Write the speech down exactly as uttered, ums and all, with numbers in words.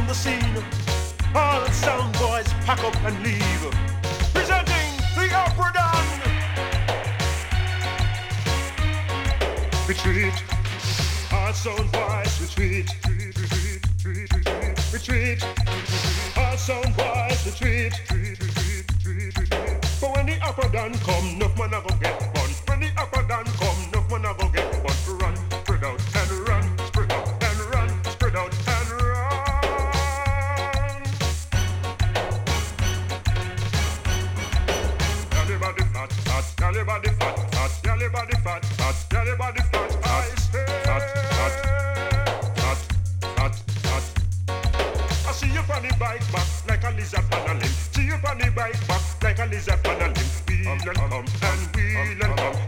the scene. All sound boys pack up and leave. Presenting the Opera Don. Retreat. All sound boys retreat. Retreat. All sound boys retreat. But when the Opera Don come, enough man a go get fun. When the Opera Don come, enough man a go get fun. Run, spread out and run, spread out and run, spread out and run. Tell your body fat, fat, tell your body fat, fat, tell your body fat, fat, tell your body fat, I say. Fat, fat, fat, fat, fat. I see you on the bike back like a lizard on a limb. See you on the bike back like a lizard on a limb. Wheel and come and wheel and come.